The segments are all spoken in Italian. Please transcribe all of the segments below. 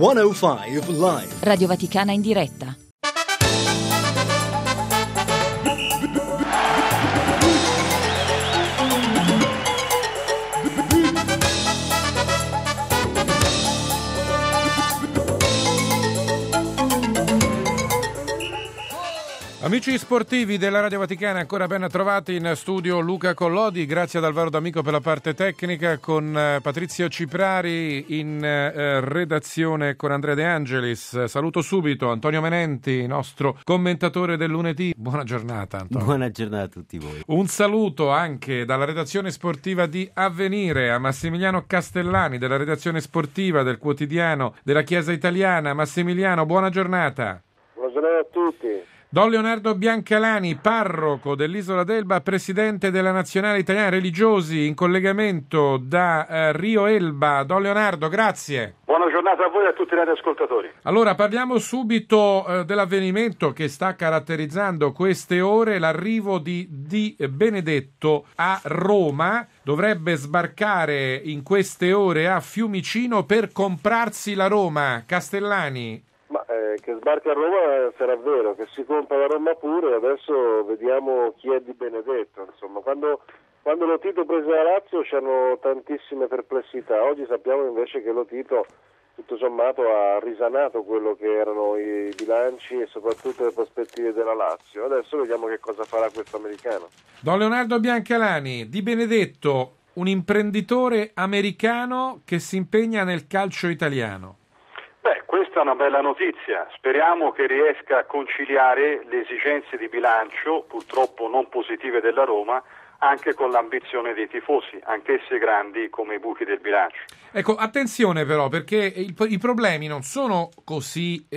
105 Live. Radio Vaticana in diretta. Amici sportivi della Radio Vaticana, ancora ben trovati in studio Luca Collodi, grazie ad Alvaro D'Amico per la parte tecnica, con Patrizio Ciprari in redazione con Andrea De Angelis. Saluto subito Antonio Menenti, nostro commentatore del lunedì. Buona giornata, Antonio. Buona giornata a tutti voi. Un saluto anche dalla redazione sportiva di Avvenire a Massimiliano Castellani, della redazione sportiva del quotidiano della Chiesa Italiana. Massimiliano, buona giornata. Buona giornata a tutti. Don Leonardo Biancalani, parroco dell'Isola d'Elba, presidente della Nazionale Italiana Religiosi, in collegamento da Rio Elba. Don Leonardo, grazie. Buona giornata a voi e a tutti i radioascoltatori. Allora, parliamo subito dell'avvenimento che sta caratterizzando queste ore, l'arrivo di Benedetto a Roma. Dovrebbe sbarcare in queste ore a Fiumicino per comprarsi la Roma. Castellani. Ma che sbarca a Roma sarà vero, che si compra la Roma pure, adesso vediamo chi è di Benedetto. Insomma, quando Lo Tito prese la Lazio c'erano tantissime perplessità, oggi sappiamo invece che Lo Tito tutto sommato ha risanato quello che erano i bilanci e soprattutto le prospettive della Lazio. Adesso vediamo che cosa farà questo americano. Don Leonardo Biancalani, Di Benedetto, un imprenditore americano che si impegna nel calcio italiano. Questa è una bella notizia, speriamo che riesca a conciliare le esigenze di bilancio, purtroppo non positive della Roma, anche con l'ambizione dei tifosi, anch'esse grandi come i buchi del bilancio. Ecco, attenzione però, perché i problemi non sono così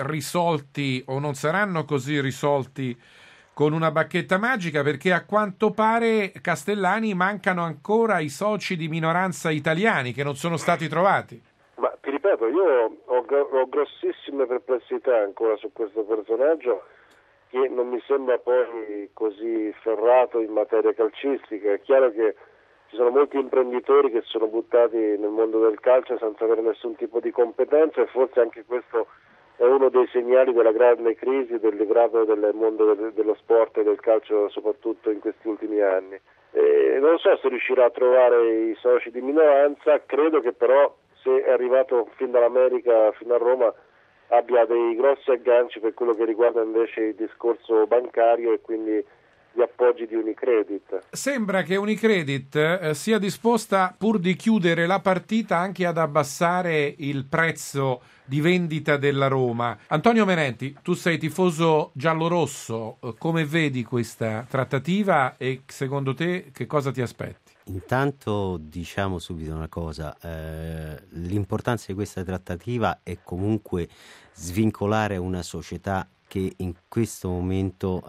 risolti o non saranno così risolti con una bacchetta magica, perché a quanto pare Castellani mancano ancora i soci di minoranza italiani che non sono stati trovati. Ma ti ripeto, io ho grossissime perplessità ancora su questo personaggio, che non mi sembra poi così ferrato in materia calcistica. È chiaro che ci sono molti imprenditori che sono buttati nel mondo del calcio senza avere nessun tipo di competenza, e forse anche questo è uno dei segnali della grande crisi, del degrado del mondo dello sport e del calcio, soprattutto in questi ultimi anni. Non so se riuscirà a trovare i soci di minoranza, credo che però, se è arrivato fin dall'America fino a Roma, abbia dei grossi agganci per quello che riguarda invece il discorso bancario e quindi gli appoggi di Unicredit. Sembra che Unicredit sia disposta, pur di chiudere la partita, anche ad abbassare il prezzo di vendita della Roma. Antonio Menenti, tu sei tifoso giallorosso, come vedi questa trattativa e secondo te che cosa ti aspetti? Intanto diciamo subito una cosa, l'importanza di questa trattativa è comunque svincolare una società che in questo momento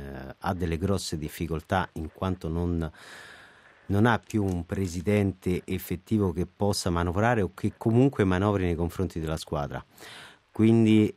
ha delle grosse difficoltà, in quanto non ha più un presidente effettivo che possa manovrare o che comunque manovri nei confronti della squadra. Quindi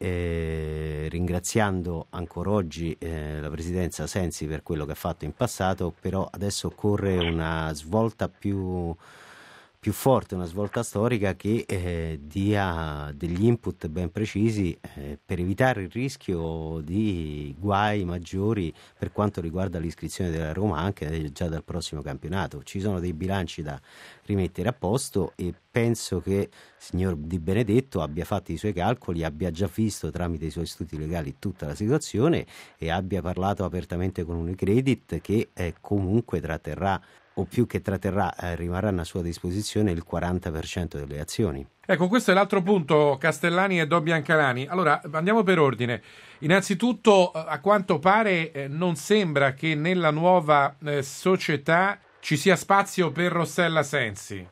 ringraziando ancora oggi la presidenza Sensi per quello che ha fatto in passato, però adesso occorre una svolta più forte, una svolta storica che dia degli input ben precisi per evitare il rischio di guai maggiori per quanto riguarda l'iscrizione della Roma anche già dal prossimo campionato. Ci sono dei bilanci da rimettere a posto e penso che il signor Di Benedetto abbia fatto i suoi calcoli, abbia già visto tramite i suoi studi legali tutta la situazione e abbia parlato apertamente con Unicredit, che comunque tratterrà, o più che tratterrà, rimarranno a sua disposizione il 40% delle azioni. Ecco, questo è l'altro punto, Castellani e Do Biancalani. Allora, andiamo per ordine. Innanzitutto, a quanto pare non sembra che nella nuova società ci sia spazio per Rossella Sensi.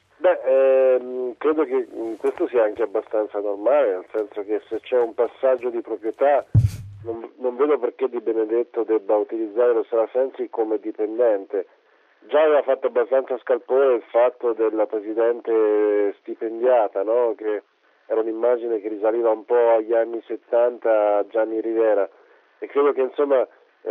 Credo che questo sia anche abbastanza normale, nel senso che se c'è un passaggio di proprietà non vedo perché Di Benedetto debba utilizzare Rossella Sensi come dipendente. Già aveva fatto abbastanza scalpore il fatto della presidente stipendiata, no? Che era un'immagine che risaliva un po' agli anni 70 a Gianni Rivera, e credo che insomma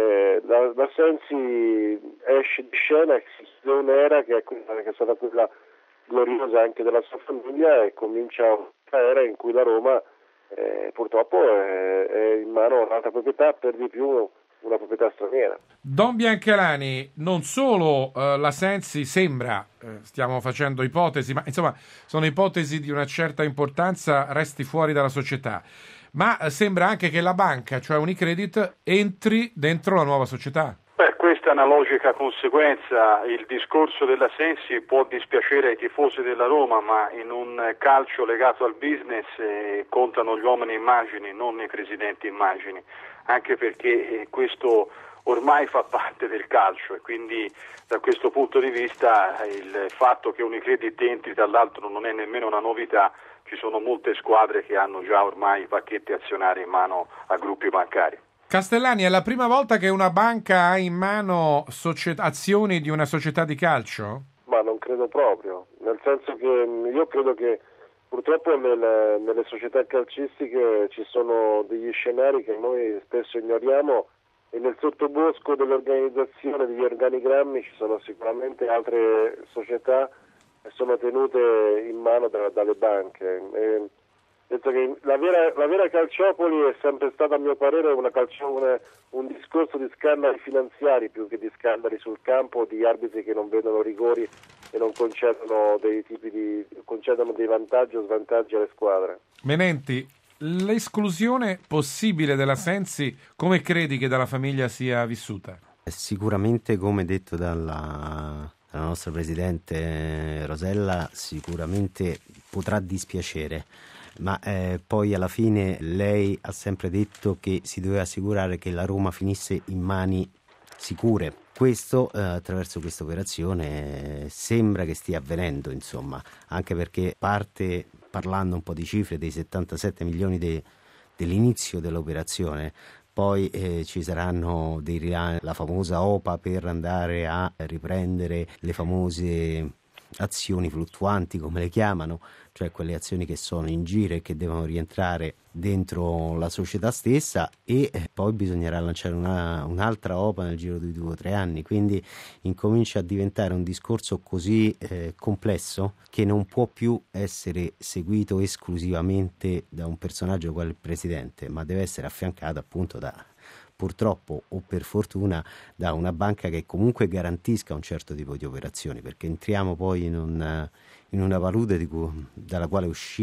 la Sensi esce di scena e si chiude un'era che è stata quella gloriosa anche della sua famiglia, e comincia era in cui la Roma purtroppo è in mano a un'altra proprietà, per di più una proprietà straniera. Don Biancalani, non solo la Sensi sembra, stiamo facendo ipotesi, ma insomma sono ipotesi di una certa importanza, resti fuori dalla società, ma sembra anche che la banca, cioè Unicredit, entri dentro la nuova società. Questa è una logica conseguenza. Il discorso della Sensi può dispiacere ai tifosi della Roma, ma in un calcio legato al business contano gli uomini immagini, non i presidenti immagini, anche perché questo ormai fa parte del calcio e quindi da questo punto di vista il fatto che Unicredit entri dall'altro non è nemmeno una novità. Ci sono molte squadre che hanno già ormai pacchetti azionari in mano a gruppi bancari. Castellani, è la prima volta che una banca ha in mano azioni di una società di calcio? Ma non credo proprio, nel senso che io credo che purtroppo nelle società calcistiche ci sono degli scenari che noi spesso ignoriamo e nel sottobosco dell'organizzazione, degli organigrammi, ci sono sicuramente altre società che sono tenute in mano dalle banche. Penso che la vera calciopoli è sempre stata, a mio parere, un discorso di scandali finanziari più che di scandali sul campo, di arbitri che non vedono rigori e non concedono dei vantaggi o svantaggi alle squadre. Menenti, l'esclusione possibile della Sensi, come credi che dalla famiglia sia vissuta? Sicuramente, come detto dalla nostra presidente Rosella, sicuramente potrà dispiacere. Ma poi alla fine lei ha sempre detto che si doveva assicurare che la Roma finisse in mani sicure. Questo attraverso questa operazione sembra che stia avvenendo, insomma, anche perché parte parlando un po' di cifre dei 77 milioni dell'inizio dell'operazione. Poi ci saranno la famosa OPA per andare a riprendere le famose azioni fluttuanti, come le chiamano, cioè quelle azioni che sono in giro e che devono rientrare dentro la società stessa, e poi bisognerà lanciare un'altra OPA nel giro di 2 o 3 anni, quindi incomincia a diventare un discorso così complesso che non può più essere seguito esclusivamente da un personaggio quale il presidente, ma deve essere affiancato appunto purtroppo o per fortuna da una banca che comunque garantisca un certo tipo di operazioni, perché entriamo poi in una palude dalla quale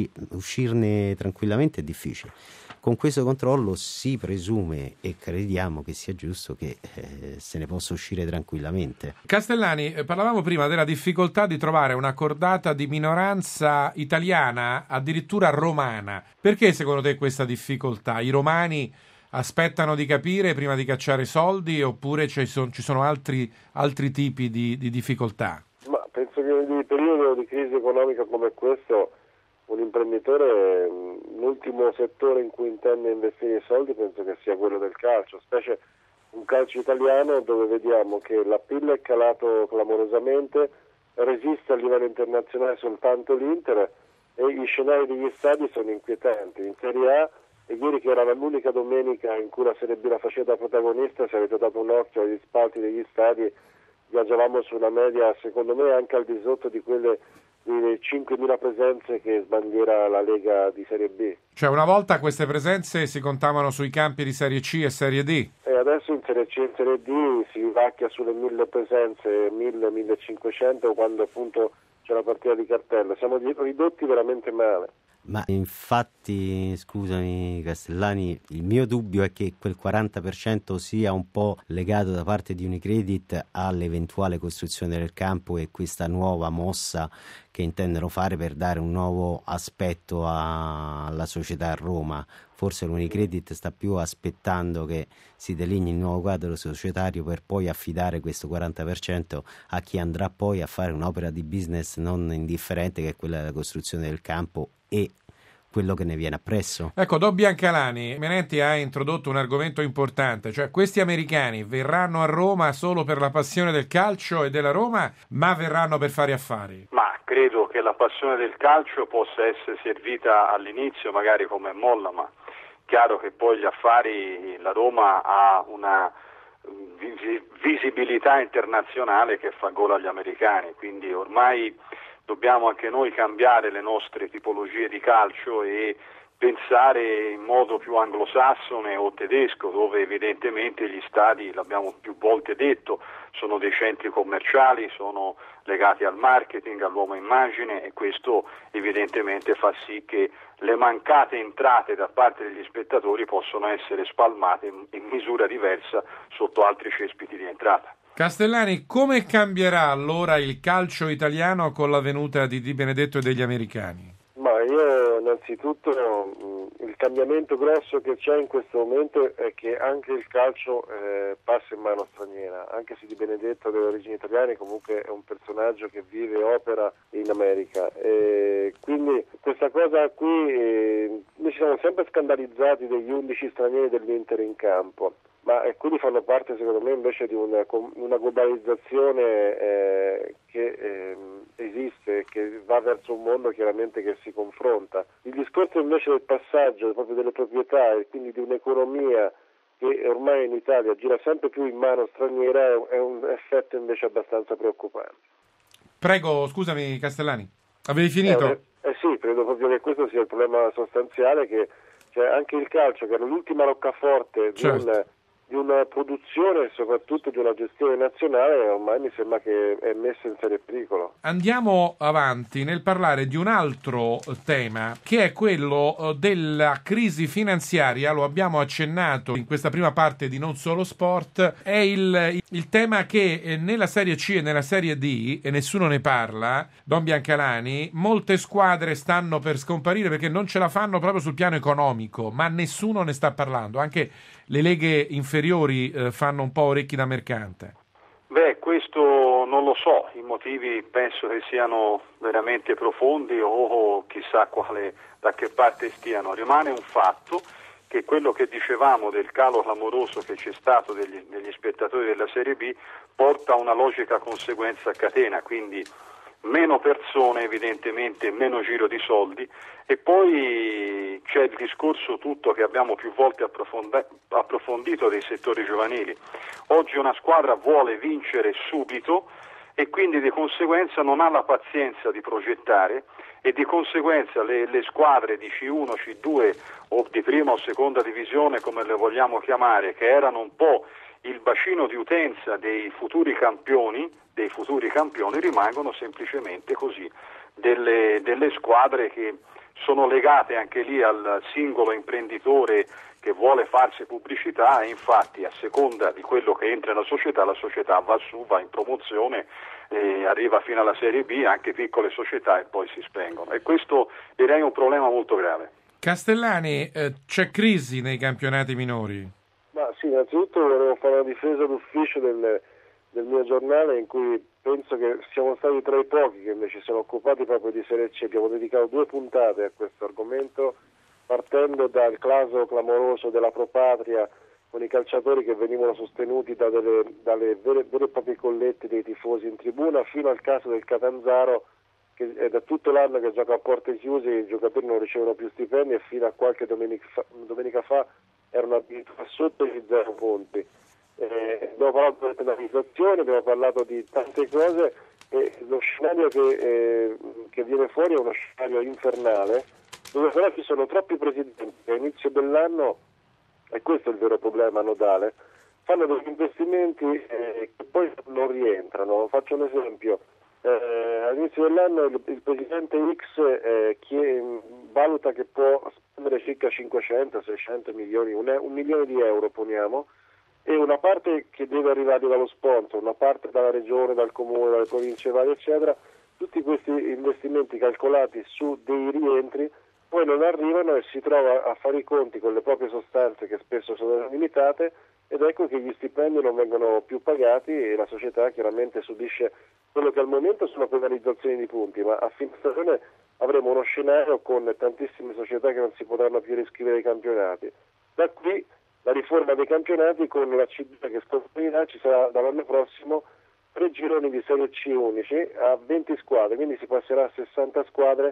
uscirne tranquillamente è difficile. Con questo controllo si presume e crediamo che sia giusto che se ne possa uscire tranquillamente. Castellani, parlavamo prima della difficoltà di trovare una cordata di minoranza italiana, addirittura romana. Perché secondo te questa difficoltà? I romani aspettano di capire prima di cacciare soldi, oppure ci sono altri tipi di difficoltà? Ma penso che in un periodo di crisi economica come questo un imprenditore, l'ultimo settore in cui intende investire i soldi penso che sia quello del calcio, specie un calcio italiano dove vediamo che l'appeal è calato clamorosamente, resiste a livello internazionale soltanto l'Inter e gli scenari degli stadi sono inquietanti. In Serie A, e ieri che era l'unica domenica in cui la Serie B la faceva da protagonista, se avete dato un occhio agli spalti degli stadi, viaggiavamo su una media secondo me anche al di sotto di quelle 5.000 presenze che sbandiera la Lega di Serie B. Cioè una volta queste presenze si contavano sui campi di Serie C e Serie D? E adesso in Serie C e in Serie D si vacchia sulle 1.000 presenze, 1.000-1.500 quando appunto c'è la partita di cartello. Siamo ridotti veramente male. Ma infatti, scusami Castellani, il mio dubbio è che quel 40% sia un po' legato da parte di Unicredit all'eventuale costruzione del campo e questa nuova mossa che intendono fare per dare un nuovo aspetto alla società a Roma. Forse l'Unicredit sta più aspettando che si delinei il nuovo quadro societario per poi affidare questo 40% a chi andrà poi a fare un'opera di business non indifferente, che è quella della costruzione del campo e quello che ne viene appresso. Ecco, Don Biancalani, Menenti ha introdotto un argomento importante, cioè questi americani verranno a Roma solo per la passione del calcio e della Roma, ma verranno per fare affari? Ma credo che la passione del calcio possa essere servita all'inizio magari come molla, ma chiaro che poi gli affari, la Roma ha una visibilità internazionale che fa gola agli americani, quindi ormai dobbiamo anche noi cambiare le nostre tipologie di calcio e pensare in modo più anglosassone o tedesco, dove evidentemente gli stadi, l'abbiamo più volte detto, sono dei centri commerciali, sono legati al marketing, all'uomo immagine, e questo evidentemente fa sì che le mancate entrate da parte degli spettatori possono essere spalmate in misura diversa sotto altri cespiti di entrata. Castellani, come cambierà allora il calcio italiano con la venuta di Di Benedetto e degli americani? Ma io innanzitutto il cambiamento grosso che c'è in questo momento è che anche il calcio passa in mano straniera, anche se Di Benedetto ha delle origini italiane, comunque è un personaggio che vive e opera in America. Quindi questa cosa qui, noi ci siamo sempre scandalizzati degli 11 stranieri dell'Inter in campo, ma quelli fanno parte secondo me invece di una globalizzazione che esiste, che va verso un mondo chiaramente che si confronta. Il discorso invece del passaggio proprio delle proprietà e quindi di un'economia che ormai in Italia gira sempre più in mano straniera è un effetto invece abbastanza preoccupante. Prego, scusami Castellani, avevi finito? Sì, credo proprio che questo sia il problema sostanziale, che cioè, anche il calcio, che era l'ultima roccaforte di una produzione e soprattutto di una gestione nazionale, ormai mi sembra che è messa in serio pericolo. Andiamo avanti nel parlare di un altro tema, che è quello della crisi finanziaria. Lo abbiamo accennato in questa prima parte di Non Solo Sport. È il tema che nella Serie C e nella Serie D, e nessuno ne parla, Don Biancalani, molte squadre stanno per scomparire perché non ce la fanno proprio sul piano economico, ma nessuno ne sta parlando. Anche le leghe inferiori fanno un po' orecchi da mercante. Questo non lo so, i motivi penso che siano veramente profondi o chissà da che parte stiano. Rimane un fatto che quello che dicevamo del calo clamoroso che c'è stato degli spettatori della Serie B porta a una logica conseguenza a catena, quindi meno persone, evidentemente meno giro di soldi, e poi c'è il discorso tutto che abbiamo più volte approfondito dei settori giovanili. Oggi una squadra vuole vincere subito e quindi di conseguenza non ha la pazienza di progettare, e di conseguenza le squadre di C1, C2 o di prima o seconda divisione, come le vogliamo chiamare, che erano un po' il bacino di utenza dei futuri campioni, rimangono semplicemente così delle squadre che sono legate anche lì al singolo imprenditore che vuole farsi pubblicità, e infatti a seconda di quello che entra nella società, la società va su, va in promozione, arriva fino alla Serie B, anche piccole società, e poi si spengono, e questo direi è un problema molto grave. Castellani, c'è crisi nei campionati minori? Ma sì, innanzitutto volevo fare una difesa d'ufficio del mio giornale, in cui penso che siamo stati tra i pochi che invece siamo occupati proprio di Serie C. Abbiamo dedicato 2 puntate a questo argomento, partendo dal caso clamoroso della Propatria, con i calciatori che venivano sostenuti dalle vere e proprie collette dei tifosi in tribuna, fino al caso del Catanzaro, che è da tutto l'anno che gioca a porte chiuse, i giocatori non ricevono più stipendi, e fino a qualche domenica fa erano addirittura sotto i 0 punti. Abbiamo parlato delle penalizzazioni, abbiamo parlato di tante cose, e lo scenario che viene fuori è uno scenario infernale, dove però ci sono troppi presidenti che all'inizio dell'anno, e questo è il vero problema nodale, fanno degli investimenti che poi non rientrano. Faccio un esempio: all'inizio dell'anno il presidente X valuta che può spendere circa 500-600 milioni, un milione di euro poniamo, e una parte che deve arrivare dallo sponsor, una parte dalla regione, dal comune, dalle province varie eccetera. Tutti questi investimenti calcolati su dei rientri poi non arrivano, e si trova a fare i conti con le proprie sostanze, che spesso sono limitate, ed ecco che gli stipendi non vengono più pagati, e la società chiaramente subisce quello che al momento sono penalizzazioni di punti, ma a fine stagione avremo uno scenario con tantissime società che non si potranno più riscrivere ai campionati. Da qui la riforma dei campionati, con la C2 che scoprirà, ci sarà dall'anno prossimo 3 gironi di Serie C unici a 20 squadre, quindi si passerà a 60 squadre,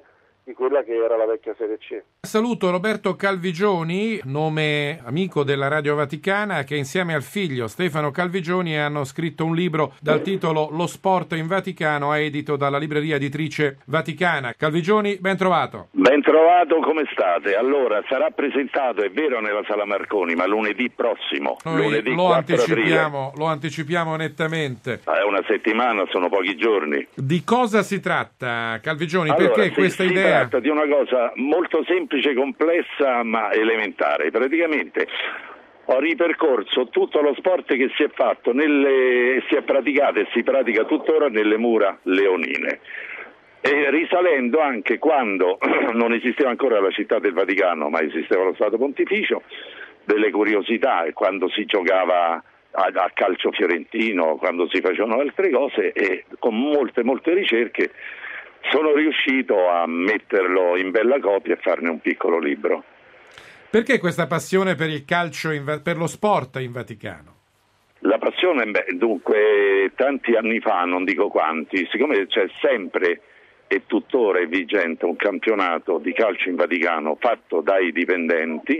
di quella che era la vecchia Serie C. Saluto Roberto Calvigioni, nome amico della Radio Vaticana, che insieme al figlio Stefano Calvigioni hanno scritto un libro dal titolo Lo sport in Vaticano, edito dalla libreria editrice Vaticana. Calvigioni, ben trovato. Ben trovato, come state? Allora, sarà presentato, è vero, nella Sala Marconi, ma lunedì prossimo, Noi lunedì 4 aprile. Lo anticipiamo nettamente. È una settimana, sono pochi giorni. Di cosa si tratta, Calvigioni? Allora, perché questa idea? Si tratta di una cosa molto semplice, complessa, ma elementare. Praticamente ho ripercorso tutto lo sport che si è fatto, si è praticato e si pratica tuttora nelle mura leonine. E risalendo anche quando non esisteva ancora la città del Vaticano, ma esisteva lo Stato Pontificio, delle curiosità, quando si giocava a calcio fiorentino, quando si facevano altre cose, e con molte ricerche sono riuscito a metterlo in bella copia e farne un piccolo libro. Perché questa passione per il calcio, per lo sport in Vaticano? La passione, dunque, tanti anni fa, non dico quanti, siccome c'è sempre e tuttora è vigente un campionato di calcio in Vaticano fatto dai dipendenti,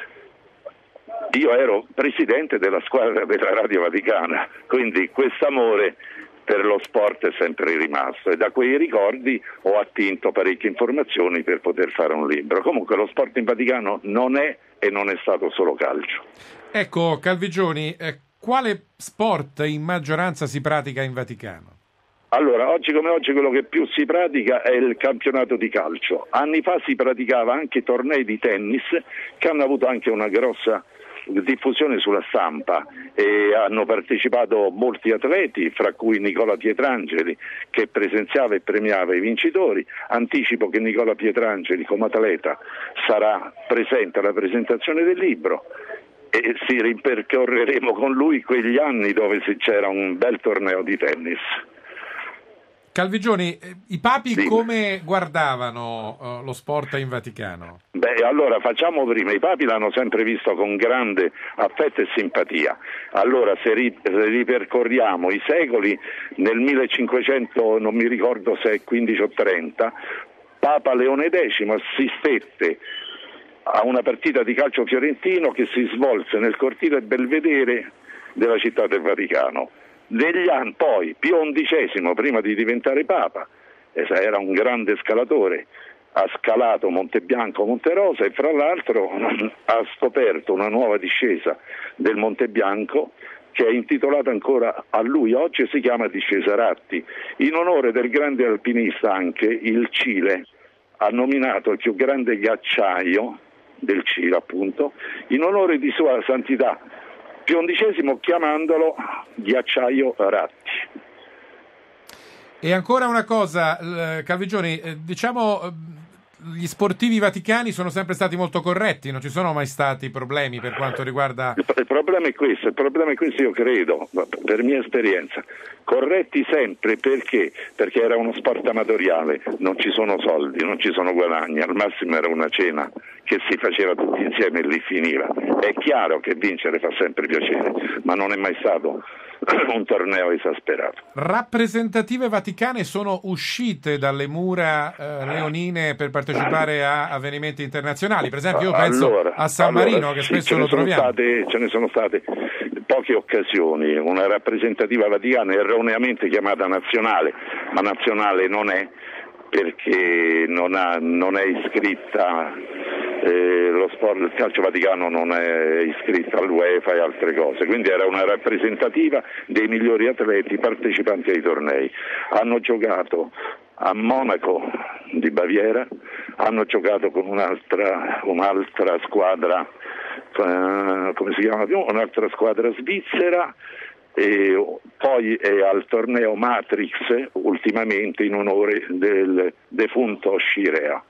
io ero presidente della squadra della Radio Vaticana, quindi quest'amore per lo sport è sempre rimasto, e da quei ricordi ho attinto parecchie informazioni per poter fare un libro. Comunque lo sport in Vaticano non è e non è stato solo calcio. Ecco, Calvigioni, quale sport in maggioranza si pratica in Vaticano? Allora, oggi come oggi quello che più si pratica è il campionato di calcio. Anni fa si praticava anche tornei di tennis che hanno avuto anche una grossa diffusione sulla stampa, e hanno partecipato molti atleti, fra cui Nicola Pietrangeli, che presenziava e premiava i vincitori. Anticipo che Nicola Pietrangeli come atleta sarà presente alla presentazione del libro e si ripercorreremo con lui quegli anni dove c'era un bel torneo di tennis. Calvigioni, i papi come guardavano lo sport in Vaticano? Allora facciamo prima, i papi l'hanno sempre visto con grande affetto e simpatia. Allora se ripercorriamo i secoli, nel 1500, non mi ricordo se è 15 o 30, Papa Leone X assistette a una partita di calcio fiorentino che si svolse nel cortile Belvedere della città del Vaticano. Negli anni poi Pio XI, prima di diventare Papa, era un grande scalatore, ha scalato Monte Bianco, Monte Rosa, e fra l'altro ha scoperto una nuova discesa del Monte Bianco che è intitolata ancora a lui, oggi si chiama Discesa Ratti. In onore del grande alpinista anche il Cile ha nominato il più grande ghiacciaio del Cile, appunto, in onore di Sua Santità Pio XI, chiamandolo Ghiacciaio Ratti. E ancora una cosa, Calvigioni, diciamo gli sportivi vaticani sono sempre stati molto corretti, non ci sono mai stati problemi per quanto riguarda... Il problema è questo, io credo, per mia esperienza, corretti sempre perché era uno sport amatoriale, non ci sono soldi, non ci sono guadagni, al massimo era una cena che si faceva tutti insieme e lì finiva. È chiaro che vincere fa sempre piacere, ma non è mai stato un torneo esasperato. Rappresentative vaticane sono uscite dalle mura leonine per partecipare a avvenimenti internazionali, per esempio io penso a San Marino, che spesso lo troviamo. Ce ne sono state poche occasioni, una rappresentativa vaticana erroneamente chiamata nazionale, ma nazionale non è, perché non è iscritta, il calcio vaticano non è iscritto all'UEFA e altre cose, quindi era una rappresentativa dei migliori atleti partecipanti ai tornei. Hanno giocato a Monaco di Baviera, hanno giocato con un'altra squadra, come si chiama più? Un'altra squadra svizzera, e poi è al torneo Matrix ultimamente in onore del defunto Scirea.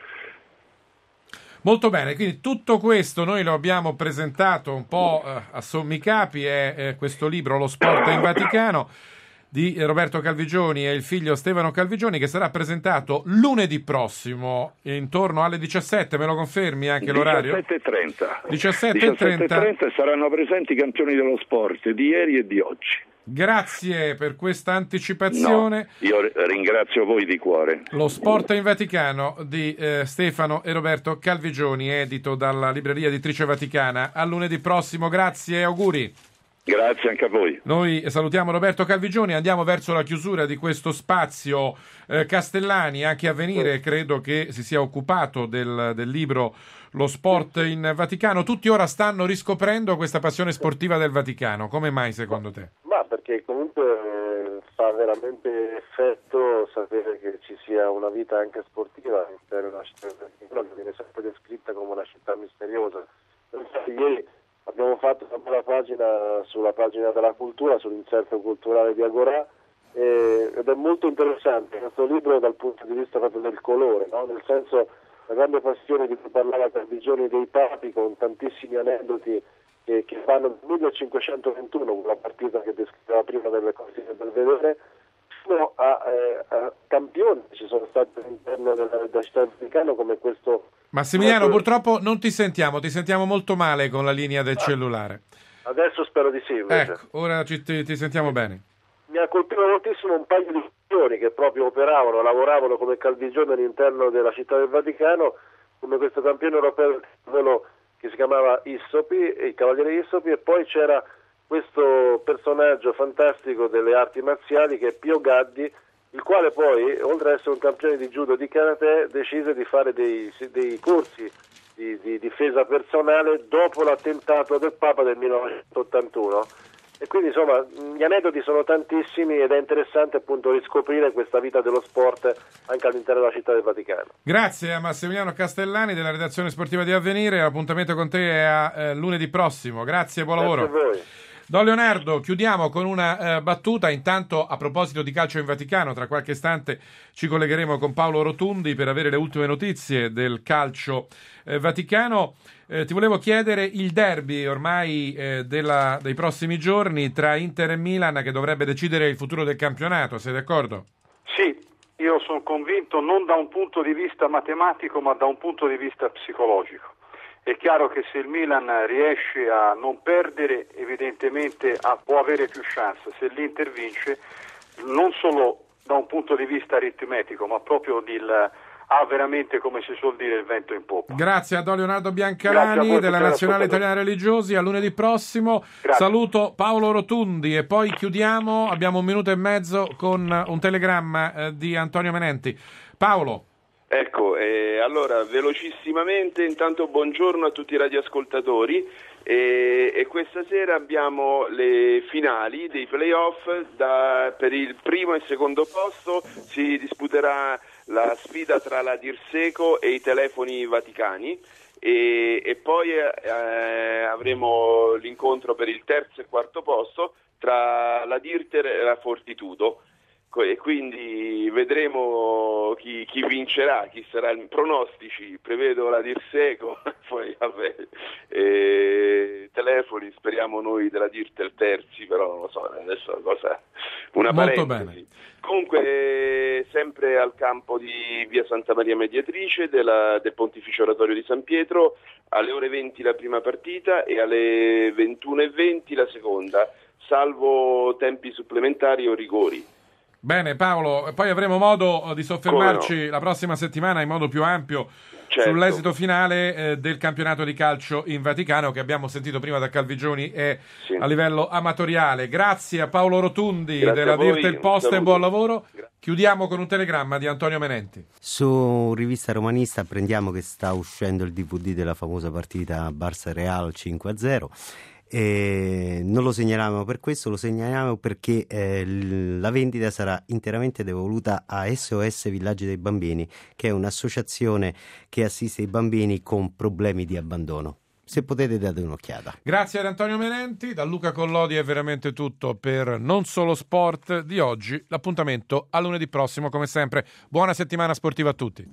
Molto bene, quindi tutto questo noi lo abbiamo presentato un po' a sommi capi, è questo libro Lo sport in Vaticano di Roberto Calvigioni e il figlio Stefano Calvigioni, che sarà presentato lunedì prossimo intorno alle 17, me lo confermi anche l'orario? 17:30. 17:30 saranno presenti i campioni dello sport di ieri e di oggi. Grazie per questa anticipazione. No, io ringrazio voi di cuore. Lo sport in Vaticano di Stefano e Roberto Calvigioni, edito dalla Libreria Editrice Vaticana. A lunedì prossimo, grazie e auguri. Grazie anche a voi. Noi salutiamo Roberto Calvigioni, andiamo verso la chiusura di questo spazio. Castellani, anche Avvenire, credo che si sia occupato del libro Lo sport in Vaticano. Tutti ora stanno riscoprendo questa passione sportiva del Vaticano. Come mai secondo te? Ma perché comunque fa veramente effetto sapere che ci sia una vita anche sportiva all'interno della città del Vaticano, che viene sempre descritta come una città misteriosa. Infatti ieri abbiamo fatto una bella pagina sulla pagina della cultura, sull'inserto culturale di Agorà, ed è molto interessante questo libro dal punto di vista proprio del colore, no? Nel senso, la grande passione di cui parlava Calvigioni dei papi, con tantissimi aneddoti che vanno dal 1521, quella partita che descriveva prima delle cortine del Vedere, fino a campioni che ci sono stati all'interno della città del Vaticano, come questo. Massimiliano, purtroppo non ti sentiamo molto male con la linea del cellulare. Adesso spero di sì, invece. Ecco, ora ti sentiamo bene. Mi ha colpito moltissimo un paio di signori che proprio lavoravano come Calvigioni all'interno della città del Vaticano, come questo campione europeo che si chiamava Issopi, il cavaliere Issopi, e poi c'era questo personaggio fantastico delle arti marziali che è Pio Gaddi, il quale poi, oltre ad essere un campione di judo e di karate, decise di fare dei corsi di difesa personale dopo l'attentato del Papa del 1981. E quindi insomma gli aneddoti sono tantissimi ed è interessante appunto riscoprire questa vita dello sport anche all'interno della città del Vaticano. Grazie a Massimiliano Castellani della redazione sportiva di Avvenire, l'appuntamento con te è a lunedì prossimo. Grazie, buon lavoro. Grazie a voi. Don Leonardo, chiudiamo con una battuta. Intanto, a proposito di calcio in Vaticano, tra qualche istante ci collegheremo con Paolo Rotundi per avere le ultime notizie del calcio vaticano. Ti volevo chiedere il derby ormai dei prossimi giorni tra Inter e Milan, che dovrebbe decidere il futuro del campionato. Sei d'accordo? Sì, io sono convinto non da un punto di vista matematico ma da un punto di vista psicologico. È chiaro che se il Milan riesce a non perdere, evidentemente può avere più chance. Se l'Inter vince, non solo da un punto di vista aritmetico, ma proprio ha veramente, come si suol dire, il vento in poppa. Grazie a Don Leonardo Biancalani della Nazionale Italiana Religiosi. A lunedì prossimo. Grazie. Saluto Paolo Rotundi e poi chiudiamo. Abbiamo un minuto e mezzo con un telegramma di Antonio Menenti. Paolo. Ecco, allora velocissimamente, intanto buongiorno a tutti i radioascoltatori e questa sera abbiamo le finali dei playoff. Per il primo e secondo posto si disputerà la sfida tra la Dirseco e i Telefoni Vaticani e poi avremo l'incontro per il terzo e quarto posto tra la Dirter e la Fortitudo. E quindi vedremo chi vincerà, chi sarà il pronostici. Prevedo la Dirseco, poi vabbè, Telefoni, speriamo noi della Dirter terzi, però non lo so, adesso la cosa una molto parentesi. bene. Comunque sempre al campo di via Santa Maria Mediatrice del Pontificio Oratorio di San Pietro, alle ore 20 la prima partita e alle 21:20 la seconda, salvo tempi supplementari o rigori. Bene Paolo, poi avremo modo di soffermarci la prossima settimana in modo più ampio sull'esito finale del campionato di calcio in Vaticano, che abbiamo sentito prima da Calvigioni e a livello amatoriale. Grazie a Paolo Rotundi della Dirte Il Post e buon lavoro. Chiudiamo con un telegramma di Antonio Menenti. Su Rivista Romanista apprendiamo che sta uscendo il DVD della famosa partita Barça-Real 5-0. Non lo segnaliamo per questo, lo segnaliamo perché la vendita sarà interamente devoluta a SOS Villaggi dei Bambini, che è un'associazione che assiste i bambini con problemi di abbandono. Se potete date un'occhiata. Grazie ad Antonio Menenti, da Luca Collodi è veramente tutto per Non Solo Sport di oggi. L'appuntamento a lunedì prossimo come sempre. Buona settimana sportiva a tutti.